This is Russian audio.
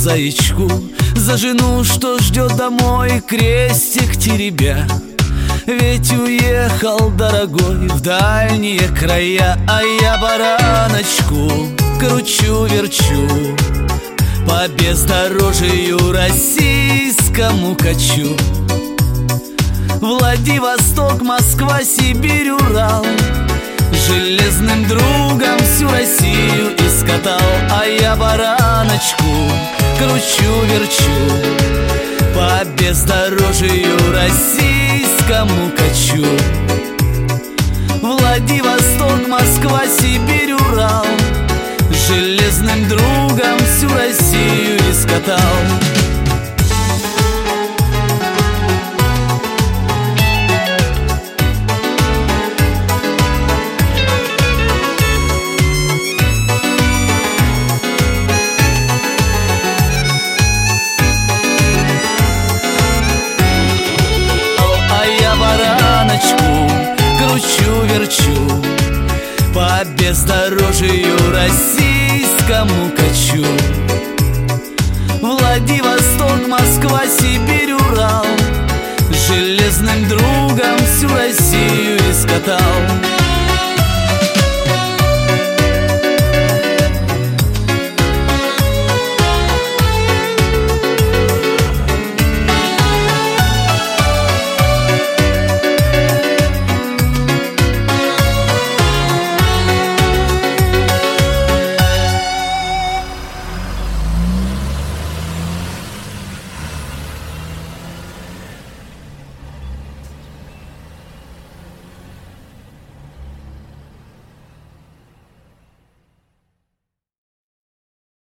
заячку, за жену, что ждет домой, крестик теребя. Ведь уехал дорогой в дальние края, а я бараночку кручу-верчу, по бездорожью российскому качу. Владивосток, Москва, Сибирь, Урал, железным другом всю Россию искатал. А я бараночку кручу-верчу, по бездорожью российскому качу. Владивосток, Москва, Сибирь, Урал, железным другом всю Россию искатал. Кручу-верчу, по бездорожью российскому качу. Владивосток, Москва, Сибирь, Урал, железным другом всю Россию искатал.